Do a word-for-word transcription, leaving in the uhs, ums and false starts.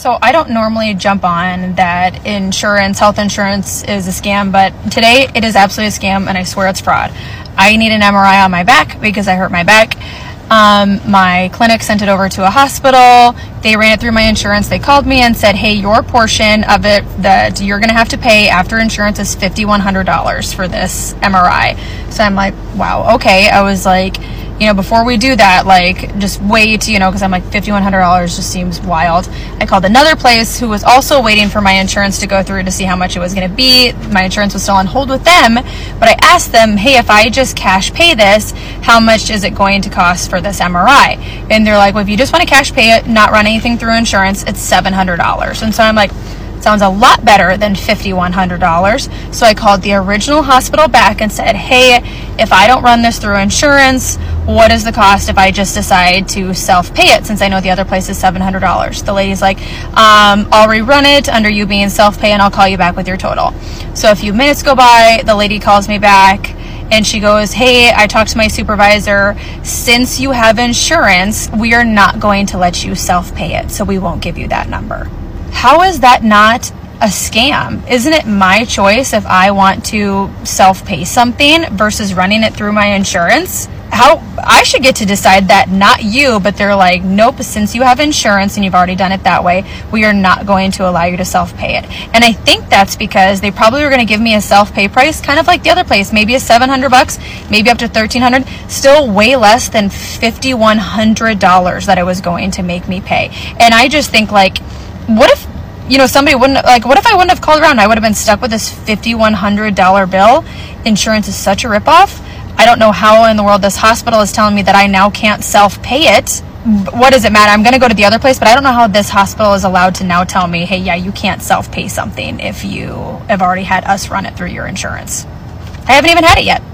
So I don't normally jump on that insurance, health insurance is a scam, but today it is absolutely a scam, and I swear it's fraud. I need an M R I on my back because I hurt my back. Um, my clinic sent it over to a hospital. They ran it through my insurance. They called me and said, hey, your portion of it that you're going to have to pay after insurance is five thousand one hundred dollars for this M R I. So I'm like, wow, okay. I was like, you know, before we do that, like, just wait, you know, because I'm like, five thousand one hundred dollars just seems wild. I called another place who was also waiting for my insurance to go through to see how much it was going to be. My insurance was still on hold with them, but I asked them, hey, if I just cash pay this, how much is it going to cost for this M R I? And they're like, well, if you just want to cash pay it, not run anything through insurance, it's seven hundred dollars. And so I'm like, sounds a lot better than five thousand one hundred dollars. So I called the original hospital back and said, hey, if I don't run this through insurance, what is the cost if I just decide to self-pay it, since I know the other place is seven hundred dollars? The lady's like, um, I'll rerun it under you being self-pay and I'll call you back with your total. So a few minutes go by, the lady calls me back and she goes, hey, I talked to my supervisor. Since you have insurance, we are not going to let you self-pay it, so we won't give you that number. How is that not a scam? Isn't it my choice if I want to self-pay something versus running it through my insurance? How I should get to decide that, not you, but they're like, nope, since you have insurance and you've already done it that way, we are not going to allow you to self-pay it. And I think that's because they probably were going to give me a self-pay price, kind of like the other place, maybe a seven hundred bucks, maybe up to thirteen hundred, still way less than five thousand one hundred dollars that it was going to make me pay. And I just think, like, what if, you know, somebody wouldn't, like, what if I wouldn't have called around? I would have been stuck with this five thousand one hundred dollars bill. Insurance is such a ripoff. I don't know how in the world this hospital is telling me that I now can't self-pay it. What does it matter? I'm going to go to the other place, but I don't know how this hospital is allowed to now tell me, hey, yeah, you can't self-pay something if you have already had us run it through your insurance. I haven't even had it yet.